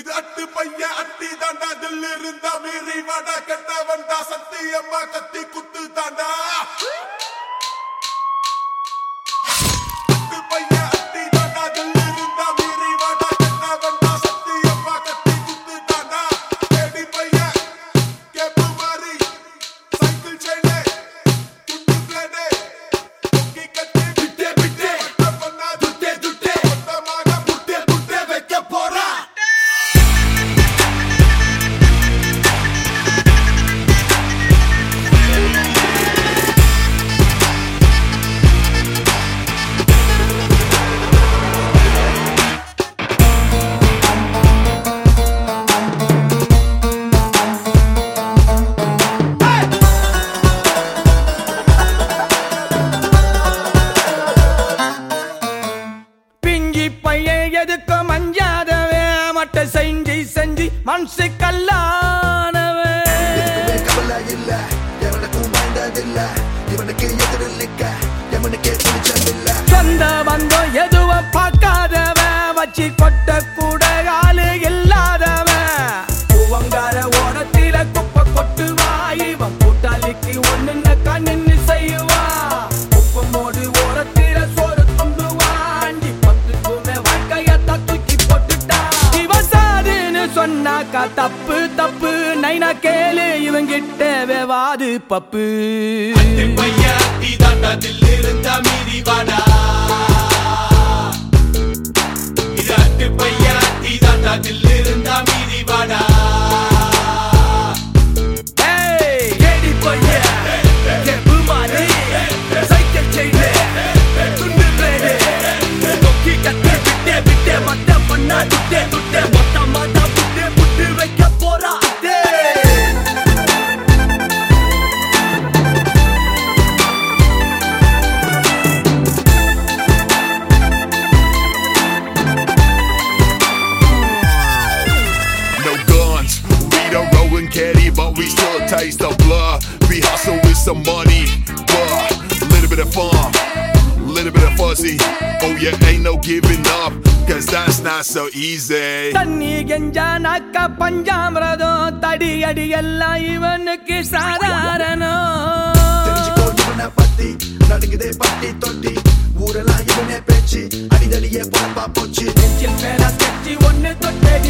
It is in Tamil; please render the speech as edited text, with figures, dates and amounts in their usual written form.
இது அட்டு பைய அட்டி தாண்டா தில்லு இருந்தா மீறி வாடா கெட்ட வந்தா சத்தியம்மா கத்தி குத்து தாண்டா அட்டு பைய அட்டி தாண்டா தில்லு இருந்தா மீறி வாடா கெட்ட வந்தா சத்தியம்மா கத்தி குத்து தாண்டா கேடி பைய கேப்பு மாறி சைக்கிள் செயினே துட்டு பிளேடே கொக்கி கட்டி பிட்டே பிட்டே பண்ணா துட்டே துட்டே மொத்தமாக புட்டே புட்டே வைக்க போறா மனசு கல்லானவே கவலை இல்ல எவனுக்கும் பயந்ததில்ல இவனுக்கு எதிரில்லிக்க எவனுக்கே துணிச்சதில்ல சொந்த பந்தம் எதுவும் பார்க்காதவ வச்சு கொட்ட கூட ஆளு இல்லாதவன் பூவங்கார ஓரத்தில குப்பை கொட்டுவா இவன் கூட்டாளிக்கு ஒண்ணுன்னு கண்ணு செய்வா குப்பமோடு ஓரத்தில சோறு துண்டுவாண்டி பத்துக்குமே வாழ்க்கையத்தான் தூக்கி போட்டுட்டா இவன் சாதுன்னு சொன்னாக்கா தப்பு தப்பு நைனா கேளு இவங்கிட்ட வேவாது பப்பு பையா அட்டி தாண்டா தில்லு இருந்தா மீறி வாடா இது அட்டு பையா அட்டி தாண்டா தில்லு இருந்தா மீறி வாடா கேடி பைய கேப்பு மாறி சைக்கிள் செயினே துண்டு பிளேடே கொக்கி கட்டி பிட்டே பிட்டே மத்த பண்ணா துட்டே துட்டே மொத்த மாட்டா புட்டே புட்டு வைக்க போறா No guns, we don't roll and caddy, but we still taste the blood. We hustle with some money, but little bit of fun, little bit of fuzzy. Oh yeah, ain't no giving up, cause that's not so easy. தண்ணி கெஞ்சா நாக்க பஞ்சாமிரதம் தடி அடி எல்லாம் இவனுக்கு சாதாரணம் தெரிஞ்சுக்கோ இவனை பத்தி நடுங்குதே பட்டி தொட்டி ஊரெல்லாம் இவனே பேச்சு அடிதடியே பொழப்பா போச்சு நெஞ்சில் மேல கட்சி ஒண்ணு தொட்டே